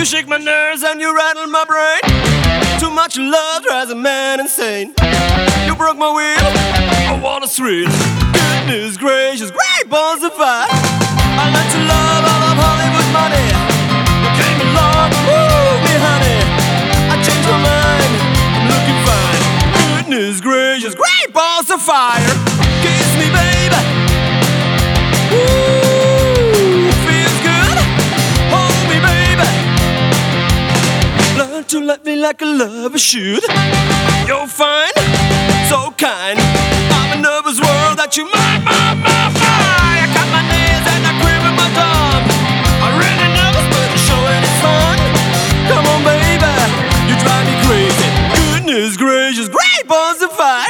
You shake my nerves and you rattle my brain. Too much love drives a man insane. You broke my will, I want a thrill. Goodness gracious, great balls of fire. I like to love all of Hollywood money. You came along, woo me honey. I changed my mind, I'm looking fine. Goodness gracious, great balls of fire. Kiss me baby. Ooh, feels good. Hold me baby. Learn to let me like a lover should. You're fine, so kind. I'm a nervous world that you might. I cut my nails and I quiver my tongue. I'm really nervous but the show and it's fun. Come on baby, you drive me crazy. Goodness gracious, great balls of fire.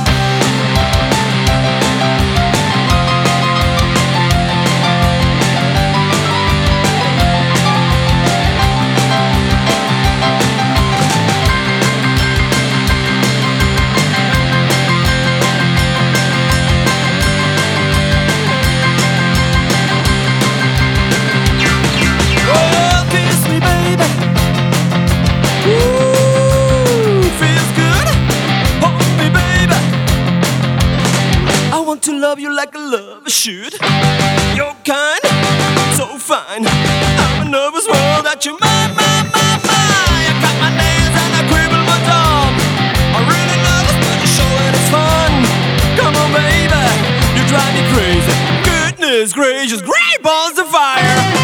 To love you like a lover should. You're kind, so fine. I'm a nervous world that you might. I cut my nails and I quiver my tongue. I'm really nervous but you're showing it's fun. Come on baby, you drive me crazy. Goodness gracious, great balls of fire.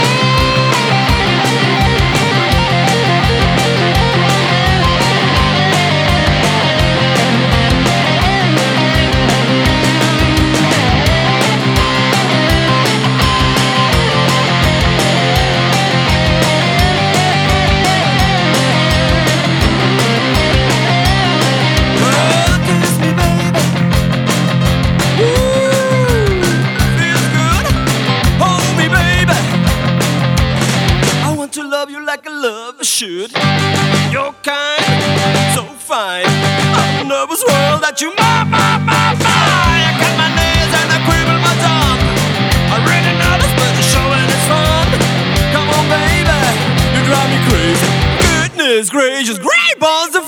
Like a lover should. You're kind, so fine. I'm a nervous world that you might. I cut my nails and I quiver my tongue. I'm really nervous but the show and it's fun. Come on baby, you drive me crazy. Goodness gracious, great balls of